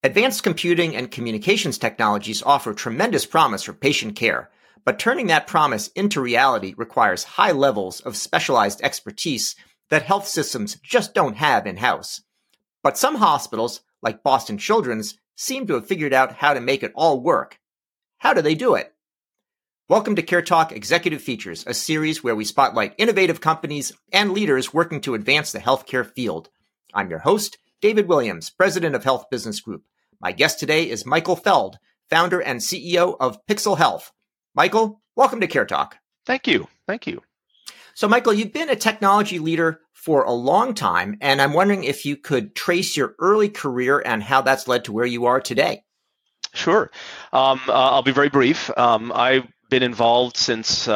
Advanced computing and communications technologies offer tremendous promise for patient care, but turning that promise into reality requires high levels of specialized expertise that health systems just don't have in-house. But some hospitals, like Boston Children's, seem to have figured out how to make it all work. How do they do it? Welcome to Care Talk Executive Features, a series where we spotlight innovative companies and leaders working to advance the healthcare field. I'm your host, David Williams, President of Health Business Group. My guest today is Michael Feld, founder and CEO of Pixel Health. Michael, welcome to Care Talk. Thank you. Thank you. So, Michael, you've been a technology leader for a long time, and I'm wondering if you could trace your early career and how that's led to where you are today. Sure. I'll be very brief. I've been involved since,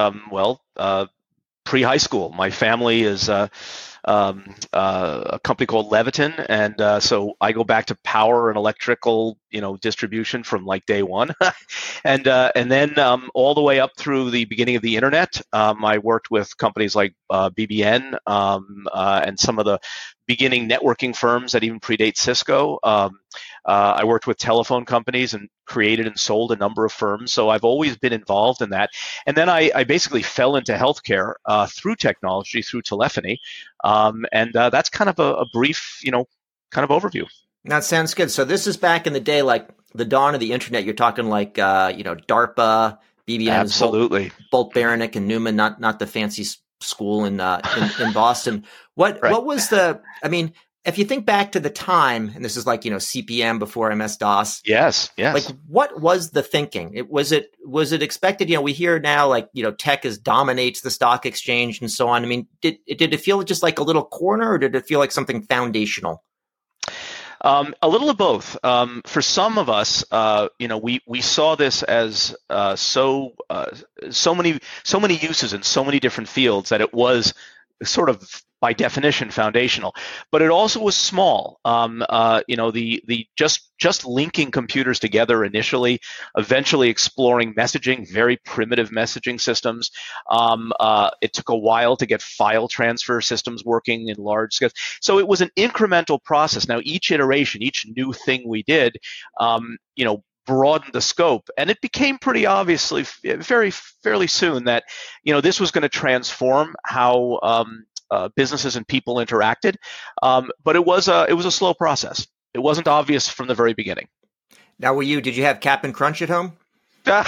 pre-high school. My family is a company called Leviton, and so I go back to power and electrical, distribution from like day one, and then all the way up through the beginning of the internet. I worked with companies like BBN and some of the beginning networking firms that even predate Cisco. I worked with telephone companies and created and sold a number of firms. So I've always been involved in that. And then I basically fell into healthcare through technology, through telephony. And that's kind of a brief, kind of overview. That sounds good. So this is back in the day, like the dawn of the internet. You're talking like, DARPA, BBN, absolutely, Bolt Beranek and Newman, not the fancy school in Boston. What was if you think back to the time, and this is like, CPM before MS-DOS. Yes. Like, what was the thinking? Was it expected? We hear now, like, tech dominates the stock exchange and so on. I mean, did it feel just like a little corner, or did it feel like something foundational? A little of both. For some of us, we saw this as so many uses in so many different fields that it was sort of by definition foundational, but it also was small. The just linking computers together initially, eventually exploring messaging, very primitive messaging systems. It took a while to get file transfer systems working in large scale. So it was an incremental process. Now each iteration, each new thing we did, broadened the scope, and it became pretty obviously fairly soon that this was going to transform how businesses and people interacted, but it was a slow process. It wasn't obvious from the very beginning. Now, did you have Cap'n Crunch at home? No.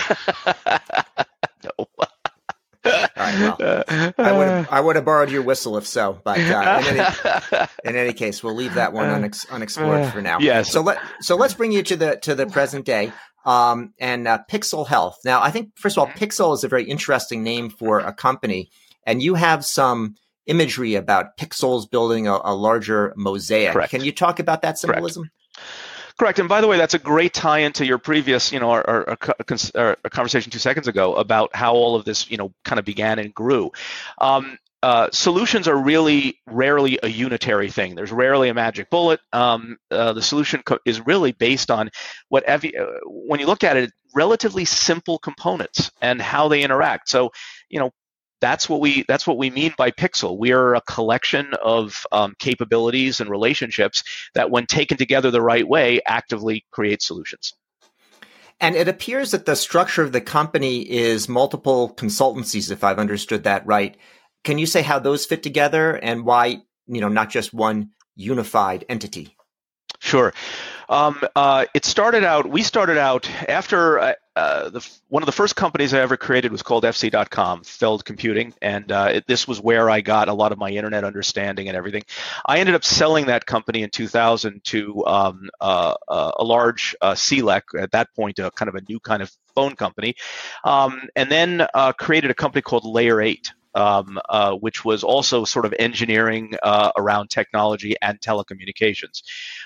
All right, well, I would have borrowed your whistle if so, but in any case, we'll leave that one unexplored for now. Yes. So let's bring you to the present day, and Pixel Health. Now, I think first of all, Pixel is a very interesting name for a company, and you have some imagery about pixels building a larger mosaic. Correct. Can you talk about that symbolism? Correct. And by the way, that's a great tie into your previous, our conversation 2 seconds ago about how all of this, kind of began and grew. Solutions are really rarely a unitary thing. There's rarely a magic bullet. The solution is really based on when you look at it, relatively simple components and how they interact. So, that's what we mean by Pixel. We are a collection of capabilities and relationships that, when taken together the right way, actively create solutions. And it appears that the structure of the company is multiple consultancies, if I've understood that right. Can you say how those fit together and why, not just one unified entity? Sure. We started out after one of the first companies I ever created was called FC.com, Feld Computing, and this was where I got a lot of my internet understanding and everything. I ended up selling that company in 2000 to a large CLEC, at that point, a kind of a new kind of phone company, and then created a company called Layer 8. Which was also sort of engineering around technology and telecommunications.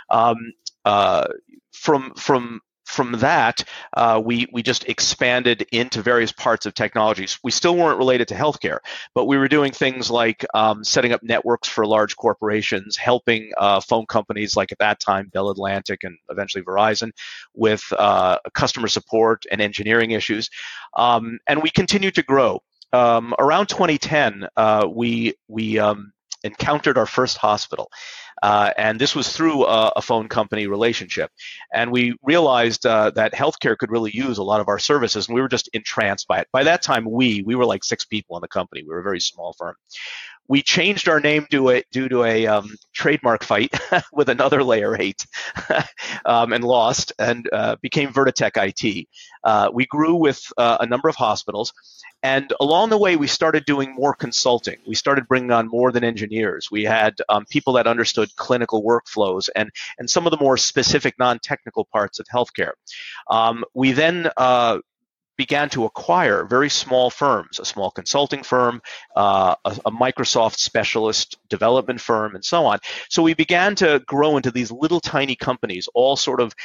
From that, we just expanded into various parts of technologies. We still weren't related to healthcare, but we were doing things like setting up networks for large corporations, helping phone companies like at that time Bell Atlantic and eventually Verizon with customer support and engineering issues. And we continued to grow. Around 2010, we encountered our first hospital. And this was through a phone company relationship. And we realized that healthcare could really use a lot of our services, and we were just entranced by it. By that time, we were like 6 people in the company. We were a very small firm. We changed our name due to a trademark fight with another Layer 8 and lost, and became Vertitech IT. We grew with a number of hospitals, and along the way, we started doing more consulting. We started bringing on more than engineers. We had people that understood clinical workflows and some of the more specific non-technical parts of healthcare. We then began to acquire very small firms, a small consulting firm, a Microsoft specialist development firm, and so on. So we began to grow into these little tiny companies, all sort of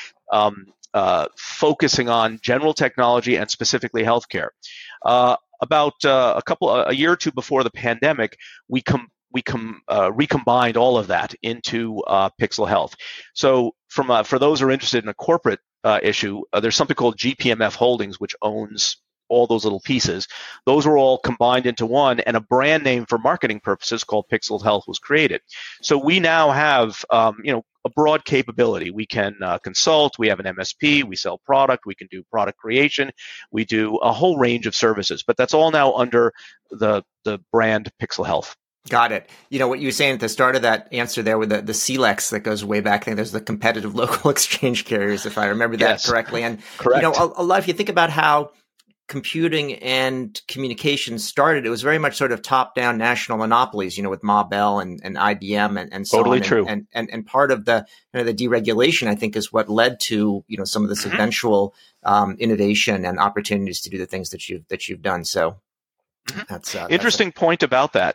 focusing on general technology and specifically healthcare. About a year or two before the pandemic, we recombined all of that into Pixel Health. So for those who are interested in a corporate issue, there's something called GPMF Holdings, which owns all those little pieces. Those were all combined into one, and a brand name for marketing purposes called Pixel Health was created. So we now have a broad capability. We can consult. We have an MSP. We sell product. We can do product creation. We do a whole range of services, but that's all now under the brand Pixel Health. Got it. What you were saying at the start of that answer there with the CLEX that goes way back. I think there's the competitive local exchange carriers, if I remember that correctly. And, correct. A lot, if you think about how computing and communications started, it was very much sort of top-down national monopolies, with Ma Bell and IBM and so totally on. True. And part of the the deregulation, I think, is what led to some of this eventual innovation and opportunities to do the things that you've done. So that's interesting point about that.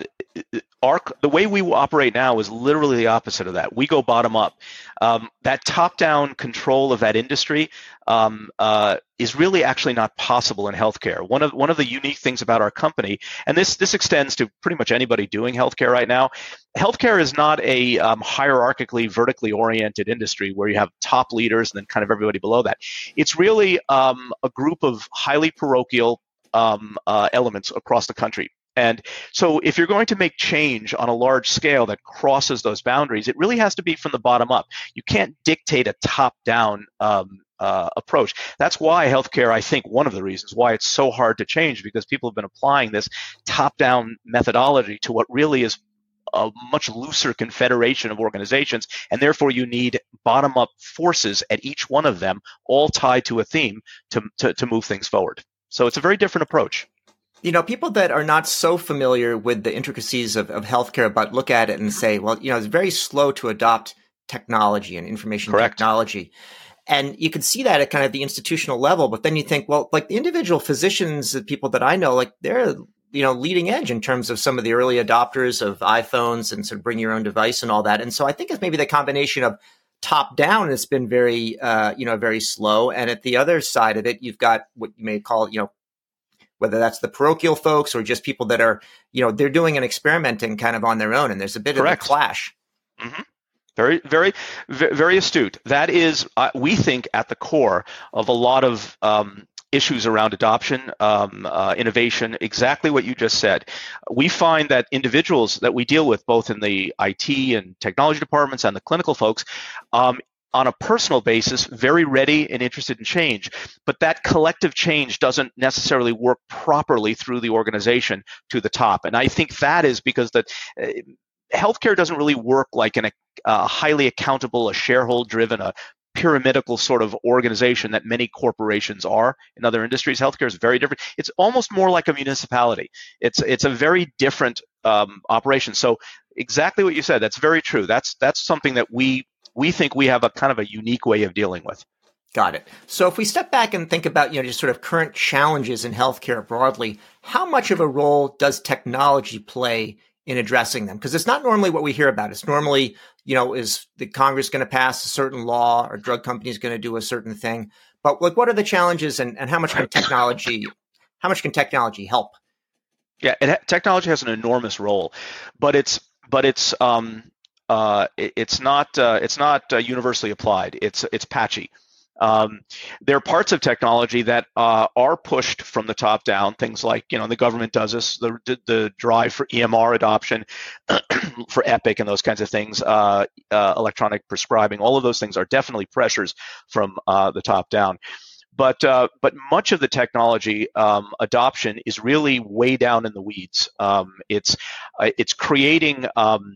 The way we operate now is literally the opposite of that. We go bottom up. That top-down control of that industry is really actually not possible in healthcare. One of the unique things about our company, and this extends to pretty much anybody doing healthcare right now, healthcare is not a hierarchically, vertically oriented industry where you have top leaders and then kind of everybody below that. It's really a group of highly parochial elements across the country. And so if you're going to make change on a large scale that crosses those boundaries, it really has to be from the bottom up. You can't dictate a top-down approach. That's why healthcare, I think, one of the reasons why it's so hard to change, because people have been applying this top-down methodology to what really is a much looser confederation of organizations, and therefore you need bottom-up forces at each one of them, all tied to a theme to move things forward. So it's a very different approach. People that are not so familiar with the intricacies of healthcare, but look at it and say, well, it's very slow to adopt technology and information Correct. technology. And you can see that at kind of the institutional level, but then you think, well, like the individual physicians, the people that I know, like they're, leading edge in terms of some of the early adopters of iPhones and sort of bring your own device and all that. And so I think it's maybe the combination of top down, it's been very, very slow. And at the other side of it, you've got what you may call, whether that's the parochial folks or just people that are, they're doing and experimenting kind of on their own. And there's a bit Correct. of a clash. Mm-hmm. Very, very, very astute. That is, we think, at the core of a lot of issues around adoption, innovation, exactly what you just said. We find that individuals that we deal with, both in the IT and technology departments and the clinical folks, on a personal basis, very ready and interested in change. But that collective change doesn't necessarily work properly through the organization to the top. And I think that is because healthcare doesn't really work like a highly accountable, a shareholder-driven, a pyramidal sort of organization that many corporations are in other industries. Healthcare is very different. It's almost more like a municipality. It's a very different operation. So exactly what you said, that's very true. That's something that we think we have a kind of a unique way of dealing with. Got it. So if we step back and think about, just sort of current challenges in healthcare broadly, how much of a role does technology play in addressing them? Because it's not normally what we hear about. It's normally, is the Congress going to pass a certain law or drug companies going to do a certain thing? But what are the challenges and how much can technology help? Yeah, technology has an enormous role, but it's not universally applied. It's patchy. There are parts of technology that are pushed from the top down. Things like, the government does this, the drive for EMR adoption, for Epic and those kinds of things, electronic prescribing. All of those things are definitely pressures from the top down. But much of the technology adoption is really way down in the weeds. It's creating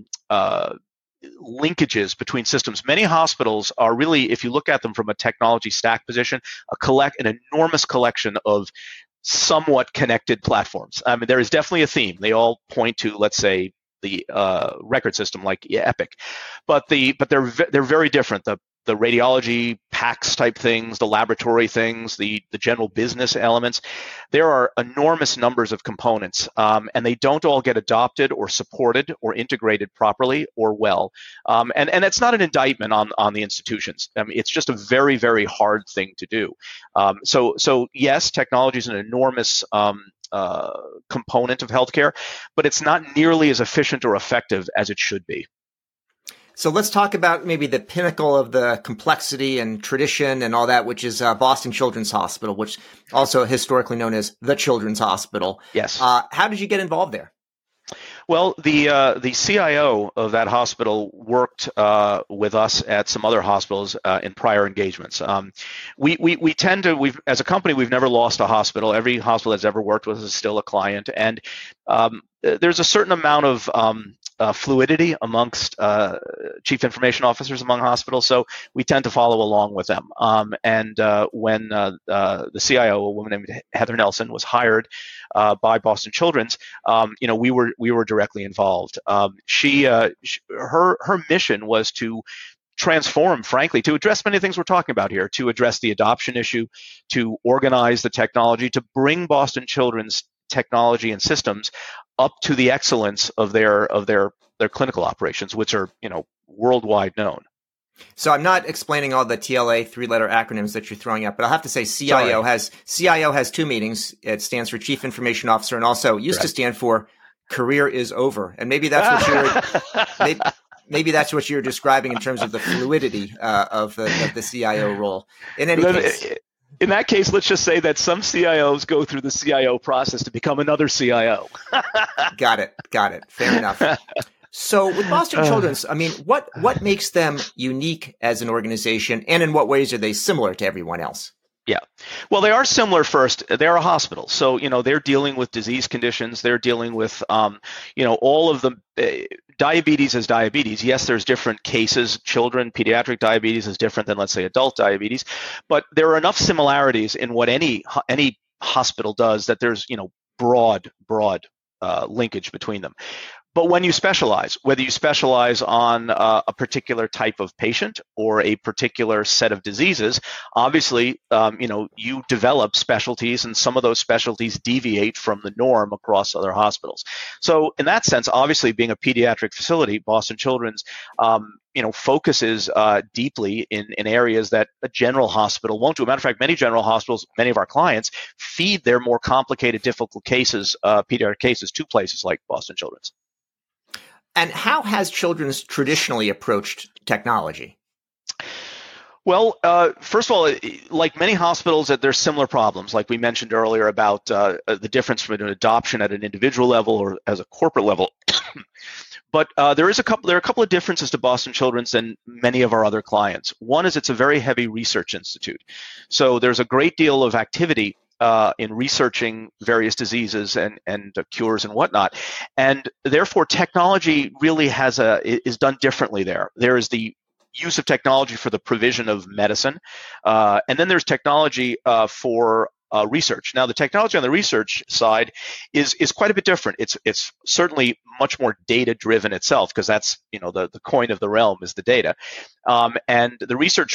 linkages between systems. Many hospitals are really, if you look at them from a technology stack position, an enormous collection of somewhat connected platforms. I mean, there is definitely a theme. They all point to, let's say, the record system like Epic, but they're very different. The radiology PACS type things, the laboratory things, the general business elements. There are enormous numbers of components, and they don't all get adopted or supported or integrated properly or well. And it's not an indictment on the institutions. I mean, it's just a very, very hard thing to do. So yes, technology is an enormous component of healthcare, but it's not nearly as efficient or effective as it should be. So let's talk about maybe the pinnacle of the complexity and tradition and all that, which is Boston Children's Hospital, which also historically known as the Children's Hospital. Yes. How did you get involved there? Well, the CIO of that hospital worked with us at some other hospitals in prior engagements. We tend to, as a company, we've never lost a hospital. Every hospital that's ever worked with us is still a client, and there's a certain amount of fluidity amongst chief information officers among hospitals, so we tend to follow along with them. And when the CIO, a woman named Heather Nelson, was hired by Boston Children's, we were directly involved. Her mission was to transform, frankly, to address many things we're talking about here, to address the adoption issue, to organize the technology, to bring Boston Children's technology and systems up to the excellence of their clinical operations, which are worldwide known. So I'm not explaining all the TLA 3-letter acronyms that you're throwing out, but I'll have to say CIO has two meanings. It stands for Chief Information Officer, and also used to stand for Career is Over. And maybe that's what maybe that's what you're describing in terms of the fluidity of the CIO role. In any case. In that case, let's just say that some CIOs go through the CIO process to become another CIO. Got it. Fair enough. So with Boston Children's, I mean, what makes them unique as an organization, and in what ways are they similar to everyone else? Yeah. Well, they are similar first. They're a hospital. So, they're dealing with disease conditions. They're dealing with, all of the diabetes is diabetes. Yes, there's different cases. Children, pediatric diabetes is different than, let's say, adult diabetes. But there are enough similarities in what any hospital does that there's, broad linkage between them. But when you specialize, whether you specialize on a particular type of patient or a particular set of diseases, obviously, you develop specialties, and some of those specialties deviate from the norm across other hospitals. So in that sense, obviously, being a pediatric facility, Boston Children's, focuses deeply in areas that a general hospital won't do. As a matter of fact, many general hospitals, many of our clients, feed their more complicated, difficult cases, pediatric cases, to places like Boston Children's. And how has Children's traditionally approached technology? Well, first of all, like many hospitals, there's similar problems, like we mentioned earlier about the difference between adoption at an individual level or as a corporate level. But there are a couple of differences to Boston Children's than many of our other clients. One is it's a very heavy research institute. So there's a great deal of activity in researching various diseases and cures and whatnot, and therefore technology really is done differently there. There is the use of technology for the provision of medicine, and then there's technology for research. Now, the technology on the research side is quite a bit different. It's certainly much more data driven itself, because that's the coin of the realm is the data, and the research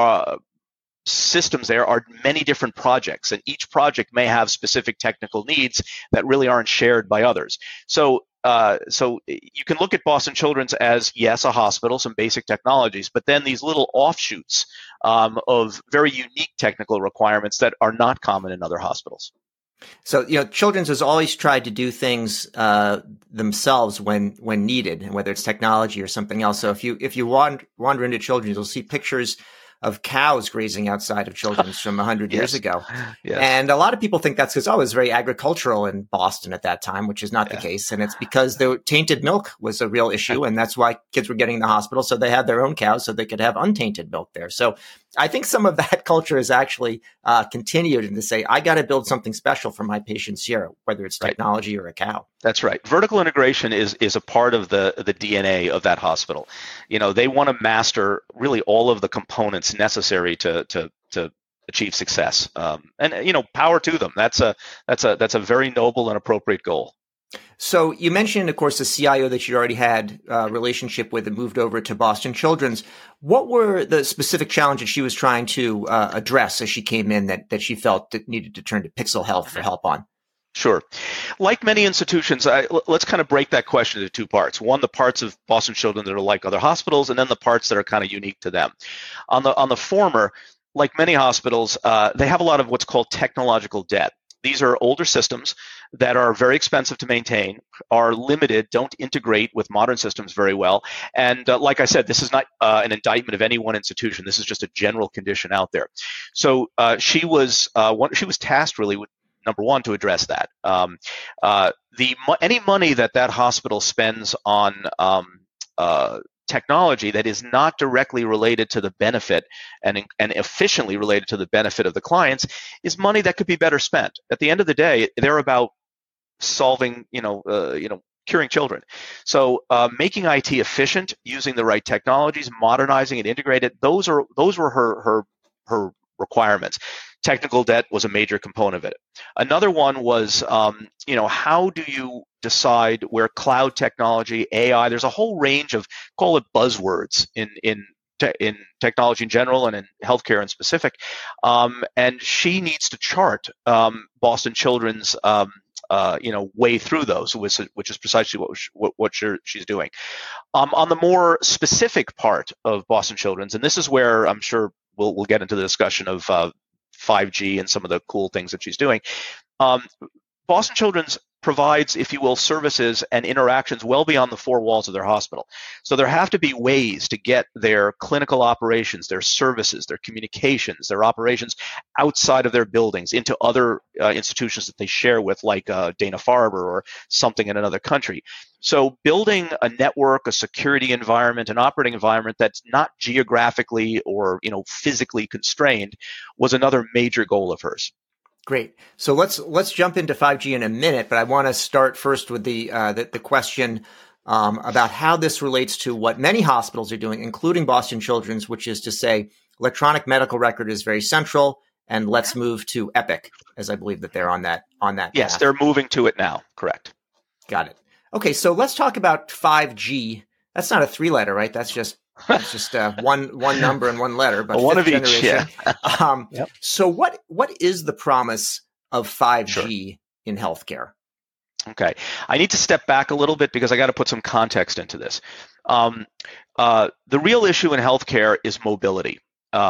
systems there are many different projects, and each project may have specific technical needs that really aren't shared by others. So you can look at Boston Children's as, yes, a hospital, some basic technologies, but then these little offshoots of very unique technical requirements that are not common in other hospitals. So, Children's has always tried to do things themselves when needed, and whether it's technology or something else. So if you wander into Children's, you'll see pictures of cows grazing outside of Children's from 100 years ago. Yes. And a lot of people think that's because, it was very agricultural in Boston at that time, which is not the case. And it's because the tainted milk was a real issue. And that's why kids were getting in the hospital. So they had their own cows so they could have untainted milk there. So I think some of that culture has actually continued and to say, I got to build something special for my patients here, whether it's technology or a cow. That's right. Vertical integration is a part of the DNA of that hospital. They want to master really all of the components necessary to achieve success. And power to them. That's a very noble and appropriate goal. So you mentioned, of course, the CIO that you already had a relationship with and moved over to Boston Children's. What were the specific challenges she was trying to address as she came in that she felt that needed to turn to Pixel Health for help on? Sure. Like many institutions, let's kind of break that question into two parts. One, the parts of Boston Children's that are like other hospitals, and then the parts that are kind of unique to them. On the former, like many hospitals, they have a lot of what's called technological debt. These are older systems that are very expensive to maintain, are limited, don't integrate with modern systems very well. And like I said, this is not an indictment of any one institution. This is just a general condition out there. So she was tasked really with, number one, to address that. Any money that hospital spends on technology that is not directly related to the benefit and efficiently related to the benefit of the clients is money that could be better spent. At the end of the day, they're about solving, curing children. So making IT efficient, using the right technologies, modernizing and integrating it, those were her requirements. Technical debt was a major component of it. Another one was, how do you decide where cloud technology, AI, there's a whole range of, call it buzzwords in technology in general and in healthcare in specific. And she needs to chart Boston Children's way through those, which is precisely what she's doing. On the more specific part of Boston Children's, and this is where I'm sure we'll get into the discussion of 5G and some of the cool things that she's doing. Boston Children's provides, if you will, services and interactions well beyond the four walls of their hospital. So there have to be ways to get their clinical operations, their services, their communications, their operations outside of their buildings into other institutions that they share with, like Dana-Farber or something in another country. So building a network, a security environment, an operating environment that's not geographically or physically constrained was another major goal of hers. Great. So let's jump into 5G in a minute, but I want to start first with the question about how this relates to what many hospitals are doing, including Boston Children's, which is to say electronic medical record is very central, and let's move to Epic, as I believe that they're on that. Yes, path. They're moving to it now. Correct. Got it. Okay, so let's talk about 5G. That's not a three-letter, right? That's just one number and one letter, but one of each. Yeah. Yep. So what is the promise of 5G in healthcare? Okay, I need to step back a little bit because I got to put some context into this. The real issue in healthcare is mobility.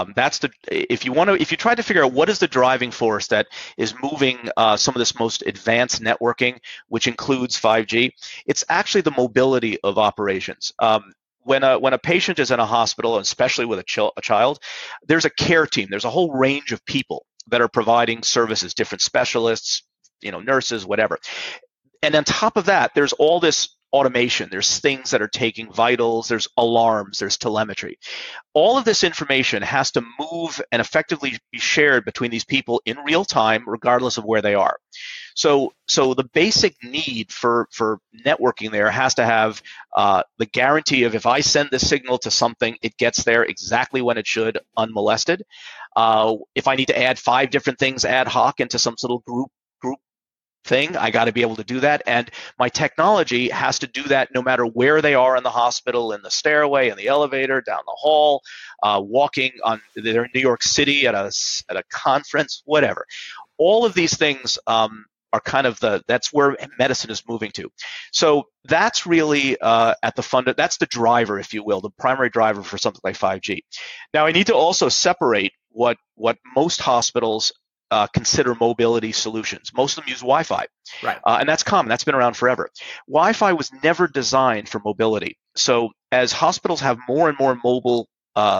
If you try to figure out what is the driving force that is moving some of this most advanced networking, which includes 5G, it's actually the mobility of operations. When a patient is in a hospital, especially with a child, there's a care team. There's a whole range of people that are providing services, different specialists, nurses, whatever. And on top of that, there's all this automation. There's things that are taking vitals. There's alarms. There's telemetry. All of this information has to move and effectively be shared between these people in real time, regardless of where they are. So the basic need for networking there has to have the guarantee of, if I send this signal to something, it gets there exactly when it should, unmolested. If I need to add 5 different things ad hoc into some little group thing, I got to be able to do that. And my technology has to do that no matter where they are in the hospital, in the stairway, in the elevator, down the hall, walking on, they're in New York City at a conference, whatever. All of these things are kind of that's where medicine is moving to. So that's really at the that's the driver, if you will, the primary driver for something like 5G. Now, I need to also separate what most hospitals consider mobility solutions. Most of them use Wi-Fi, right? And that's common. That's been around forever. Wi-Fi was never designed for mobility. So as hospitals have more and more mobile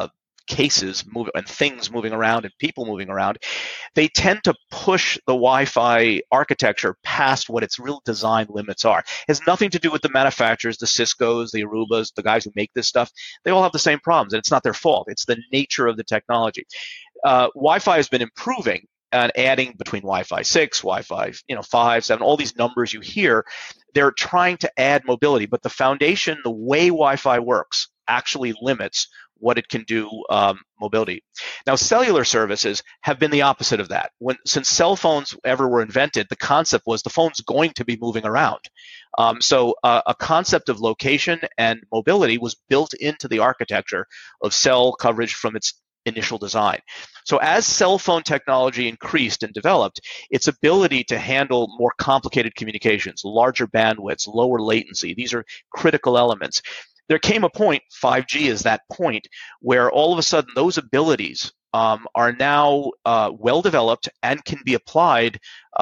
cases moving and things moving around and people moving around, they tend to push the Wi-Fi architecture past what its real design limits are. It has nothing to do with the manufacturers, the Ciscos, the Arubas, the guys who make this stuff. They all have the same problems, and it's not their fault. It's the nature of the technology. Wi-Fi has been improving and adding between Wi-Fi 6, Wi-Fi 5, 7, all these numbers you hear. They're trying to add mobility, but the foundation, the way Wi-Fi works, actually limits what it can do mobility. Now, cellular services have been the opposite of that. Since cell phones ever were invented, the concept was the phone's going to be moving around. So a concept of location and mobility was built into the architecture of cell coverage from its initial design. So as cell phone technology increased and developed, its ability to handle more complicated communications, larger bandwidths, lower latency, these are critical elements. There came a point, 5G is that point, where all of a sudden those abilities are now well developed and can be applied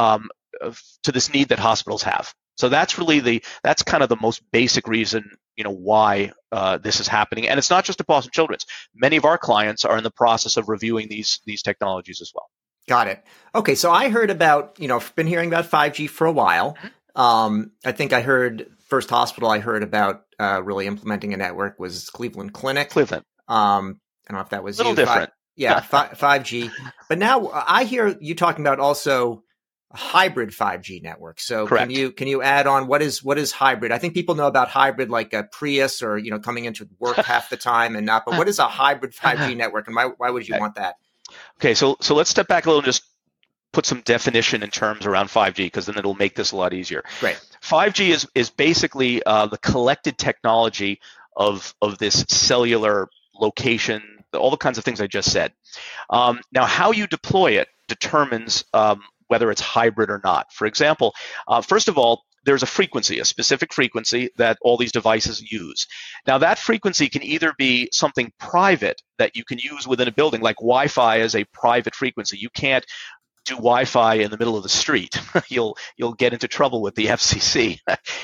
to this need that hospitals have. So that's really that's kind of the most basic reason, why this is happening. And it's not just at Boston Children's. Many of our clients are in the process of reviewing these technologies as well. Got it. Okay, so I heard about, been hearing about 5G for a while. I think I heard first hospital I heard about really implementing a network was Cleveland Clinic. Cleveland. I don't know if that was a little different. 5G. But now I hear you talking about also a hybrid 5G network. So correct. Can you add on what is hybrid? I think people know about hybrid like a Prius or coming into work half the time and not. But what is a hybrid 5G network, and why would you want that? Okay, so let's step back a little and just put some definition in terms around 5G, because then it'll make this a lot easier. Great. 5G is basically the collected technology of this cellular location, all the kinds of things I just said. Now, how you deploy it determines whether it's hybrid or not. For example, first of all, there's a specific frequency that all these devices use. Now, that frequency can either be something private that you can use within a building, like Wi-Fi is a private frequency. You can't do Wi-Fi in the middle of the street. You'll get into trouble with the FCC.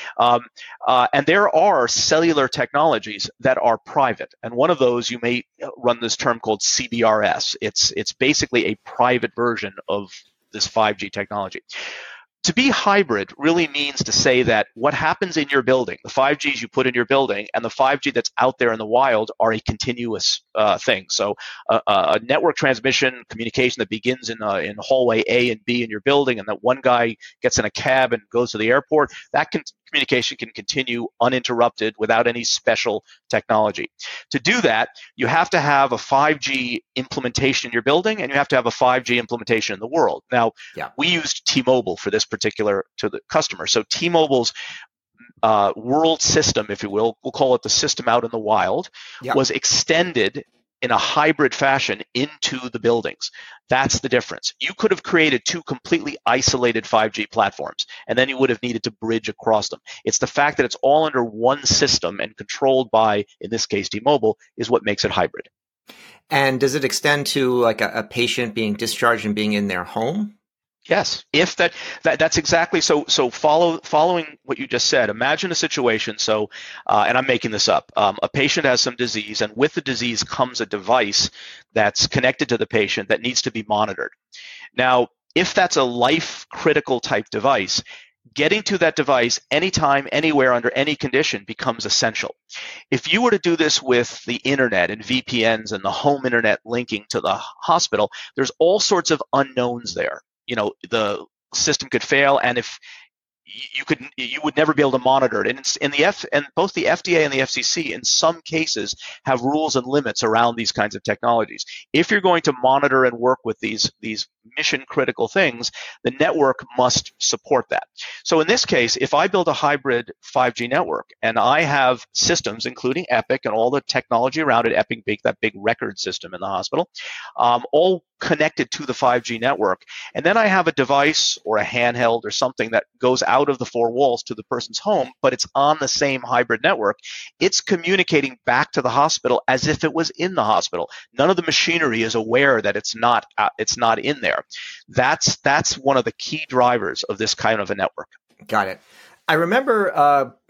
And there are cellular technologies that are private. And one of those, you may run this term called CBRS. It's basically a private version of this 5G technology. To be hybrid really means to say that what happens in your building, the 5Gs you put in your building and the 5G that's out there in the wild are a continuous thing. So a network transmission communication that begins in hallway A and B in your building, and that one guy gets in a cab and goes to the airport, that communication can continue uninterrupted without any special technology. To do that, you have to have a 5G implementation in your building, and you have to have a 5G implementation in the world. Now, we used T-Mobile for this particular to the customer. So T-Mobile's world system, if you will, we'll call it the system out in the wild, was extended in a hybrid fashion into the buildings. That's the difference. You could have created two completely isolated 5G platforms, and then you would have needed to bridge across them. It's the fact that it's all under one system and controlled by, in this case, T-Mobile, is what makes it hybrid. And does it extend to like a patient being discharged and being in their home? Yes, if that's exactly so. Following what you just said, imagine a situation. So, and I'm making this up. A patient has some disease, and with the disease comes a device that's connected to the patient that needs to be monitored. Now, if that's a life-critical type device, getting to that device anytime, anywhere, under any condition becomes essential. If you were to do this with the internet and VPNs and the home internet linking to the hospital, there's all sorts of unknowns there. The system could fail, and if you would never be able to monitor it. And both the FDA and the FCC in some cases have rules and limits around these kinds of technologies. If you're going to monitor and work with these mission critical things, the network must support that. So in this case, if I build a hybrid 5G network and I have systems, including Epic and all the technology around it, Epic, that big record system in the hospital, all connected to the 5G network, and then I have a device or a handheld or something that goes out of the four walls to the person's home, but it's on the same hybrid network, it's communicating back to the hospital as if it was in the hospital. None of the machinery is aware that it's not in there. That's one of the key drivers of this kind of a network. Got it. I remember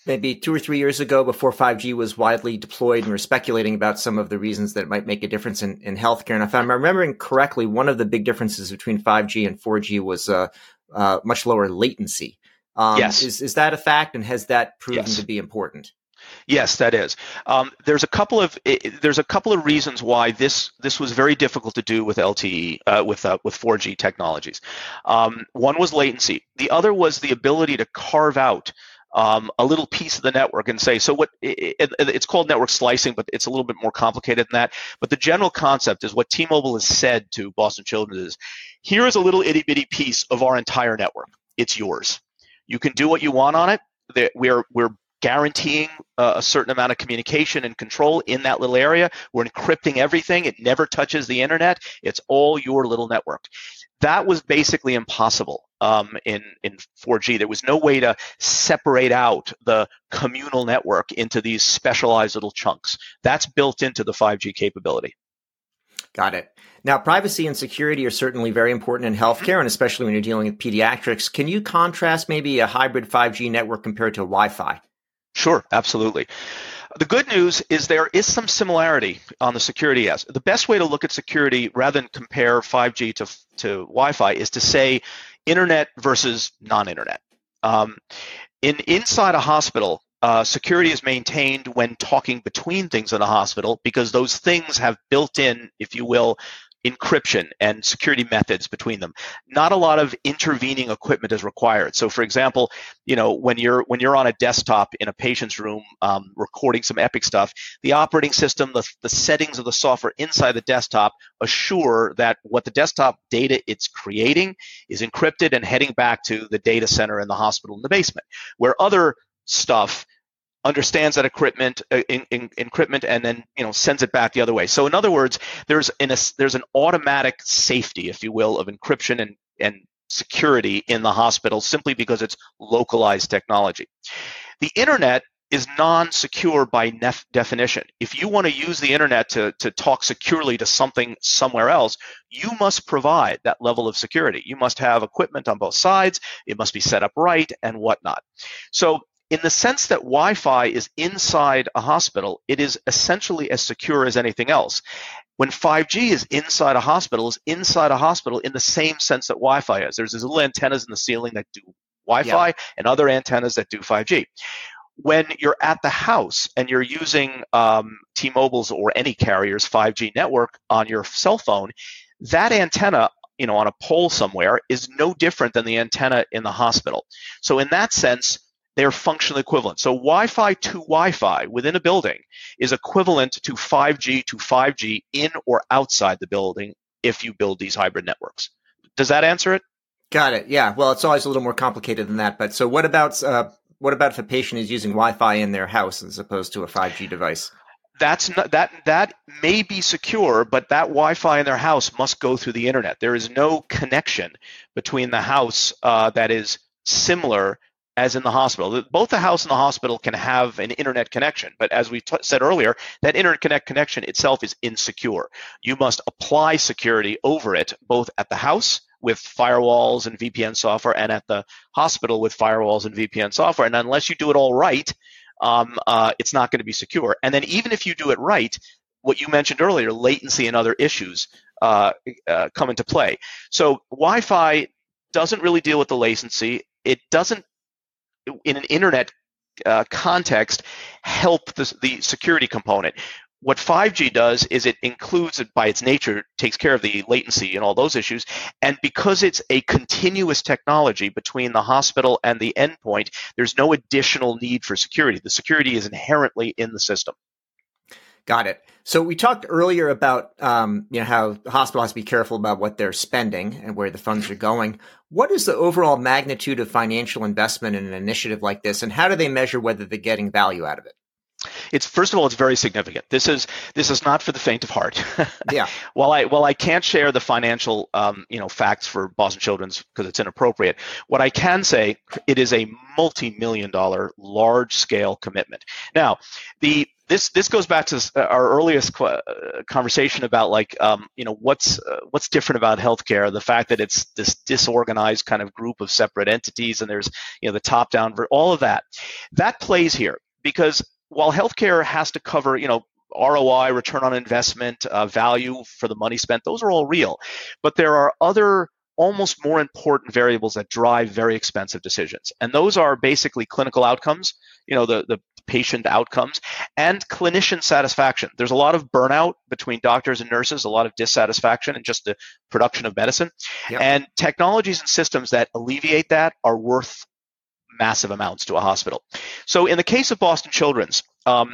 maybe 2 or 3 years ago, before 5G was widely deployed, and we were speculating about some of the reasons that it might make a difference in healthcare. And if I'm remembering correctly, one of the big differences between 5G and 4G was much lower latency. Yes. Is that a fact, and has that proven Yes. to be important? Yes, that is. There's a couple of reasons why this was very difficult to do with LTE with 4G technologies. One was latency. The other was the ability to carve out a little piece of the network and say, so it's called network slicing, but it's a little bit more complicated than that. But the general concept is what T-Mobile has said to Boston Children's is, here is a little itty bitty piece of our entire network. It's yours. You can do what you want on it. We're guaranteeing a certain amount of communication and control in that little area. We're encrypting everything. It never touches the internet. It's all your little network. That was basically impossible in 4G. There was no way to separate out the communal network into these specialized little chunks. That's built into the 5G capability. Got it. Now, privacy and security are certainly very important in healthcare, and especially when you're dealing with pediatrics. Can you contrast maybe a hybrid 5G network compared to Wi-Fi? Sure, absolutely. The good news is there is some similarity on the security aspect. The best way to look at security rather than compare 5G to Wi-Fi is to say internet versus non-internet. Inside a hospital, security is maintained when talking between things in a hospital because those things have built in, if you will, encryption and security methods between them. Not a lot of intervening equipment is required. So, for example, when you're on a desktop in a patient's room recording some Epic stuff, the operating system, the settings of the software inside the desktop assure that what the desktop data it's creating is encrypted and heading back to the data center in the hospital in the basement, where other stuff understands that encryptment and then sends it back the other way. So in other words, there's an automatic safety, if you will, of encryption and security in the hospital simply because it's localized technology. The internet is non-secure by definition. If you want to use the internet to talk securely to something somewhere else, you must provide that level of security. You must have equipment on both sides. It must be set up right and whatnot. So in the sense that Wi-Fi is inside a hospital, it is essentially as secure as anything else. When 5G is inside a hospital, it's inside a hospital in the same sense that Wi-Fi is. There's these little antennas in the ceiling that do Wi-Fi and other antennas that do 5G. When you're at the house and you're using T-Mobile's or any carrier's 5G network on your cell phone, that antenna on a pole somewhere is no different than the antenna in the hospital. So in that sense, they're functionally equivalent. So Wi-Fi to Wi-Fi within a building is equivalent to 5G in or outside the building if you build these hybrid networks. Does that answer it? Got it. Yeah. Well, it's always a little more complicated than that. But so what about if a patient is using Wi-Fi in their house as opposed to a 5G device? That may be secure, but that Wi-Fi in their house must go through the internet. There is no connection between the house that is similar as in the hospital. Both the house and the hospital can have an internet connection, but as we said earlier, that internet connection itself is insecure. You must apply security over it, both at the house with firewalls and VPN software and at the hospital with firewalls and VPN software. And unless you do it all right, it's not going to be secure. And then even if you do it right, what you mentioned earlier, latency and other issues come into play. So Wi-Fi doesn't really deal with the latency. It doesn't, in an internet context, help the security component. What 5G does is it includes it by its nature, takes care of the latency and all those issues. And because it's a continuous technology between the hospital and the endpoint, there's no additional need for security. The security is inherently in the system. Got it. So we talked earlier about how the hospital has to be careful about what they're spending and where the funds are going. What is the overall magnitude of financial investment in an initiative like this, and how do they measure whether they're getting value out of it? First of all, it's very significant. This is not for the faint of heart. Yeah. While I can't share the financial facts for Boston Children's because it's inappropriate, what I can say, it is a multi-million-dollar large-scale commitment. Now, the this goes back to our earliest conversation about what's different about healthcare, the fact that it's this disorganized kind of group of separate entities, and there's the top down, all of that plays here, because while healthcare has to cover ROI, return on investment, value for the money spent, those are all real, but there are other almost more important variables that drive very expensive decisions. And those are basically clinical outcomes, the patient outcomes, and clinician satisfaction. There's a lot of burnout between doctors and nurses, a lot of dissatisfaction in just the production of medicine. Yep. And technologies and systems that alleviate that are worth massive amounts to a hospital. So in the case of Boston Children's,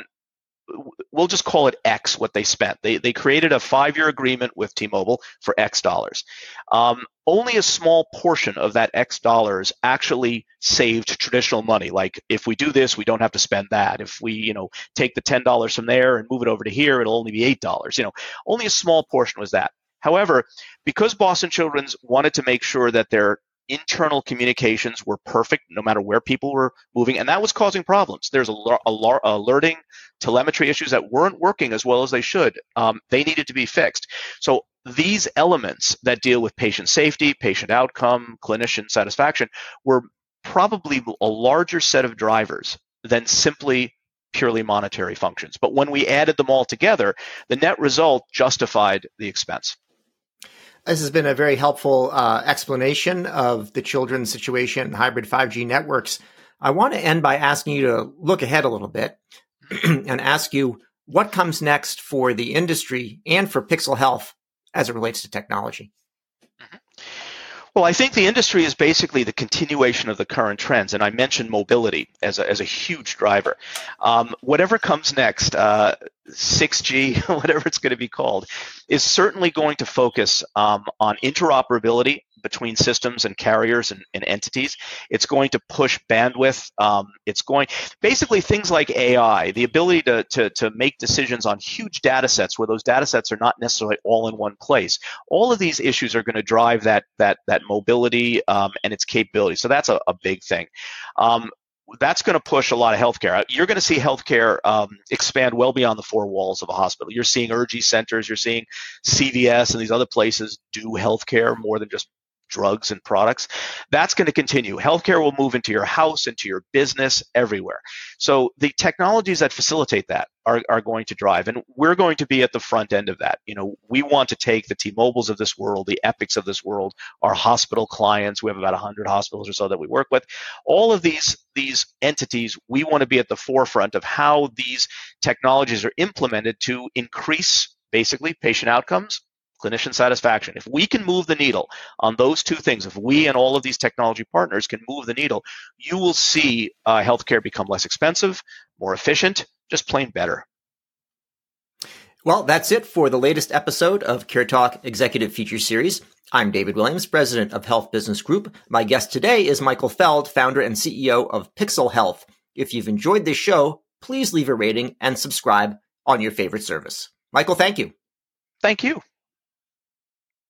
we'll just call it X, what they spent. They created a 5-year agreement with T-Mobile for X dollars. Only a small portion of that X dollars actually saved traditional money. Like, if we do this, we don't have to spend that. If we, take the $10 from there and move it over to here, it'll only be $8. Only a small portion was that. However, because Boston Children's wanted to make sure that their internal communications were perfect no matter where people were moving, and that was causing problems. There's alerting, telemetry issues that weren't working as well as they should. They needed to be fixed. So these elements that deal with patient safety, patient outcome, clinician satisfaction were probably a larger set of drivers than simply purely monetary functions. But when we added them all together, the net result justified the expense. This has been a very helpful explanation of the children's situation and hybrid 5G networks. I want to end by asking you to look ahead a little bit and ask you what comes next for the industry and for Pixel Health as it relates to technology. Well, I think the industry is basically the continuation of the current trends, and I mentioned mobility as a huge driver. Whatever comes next, 6G, whatever it's going to be called, is certainly going to focus on interoperability between systems and carriers and entities. It's going to push bandwidth. It's going basically things like AI, the ability to make decisions on huge data sets where those data sets are not necessarily all in one place. All of these issues are going to drive that mobility and its capability. So that's a big thing. That's going to push a lot of healthcare. You're going to see healthcare expand well beyond the 4 walls of a hospital. You're seeing Urgy centers, you're seeing CVS and these other places do healthcare more than just drugs and products. That's going to continue. Healthcare will move into your house, into your business, everywhere. So the technologies that facilitate that are going to drive, and we're going to be at the front end of that. We want to take the T-Mobiles of this world, the Epics of this world, our hospital clients. We have about 100 hospitals or so that we work with. All of these entities, we want to be at the forefront of how these technologies are implemented to increase basically patient outcomes, clinician satisfaction. If we can move the needle on those two things, if we and all of these technology partners can move the needle, you will see healthcare become less expensive, more efficient, just plain better. Well, that's it for the latest episode of Care Talk Executive Feature Series. I'm David Williams, president of Health Business Group. My guest today is Michael Feld, founder and CEO of Pixel Health. If you've enjoyed this show, please leave a rating and subscribe on your favorite service. Michael, thank you. Thank you.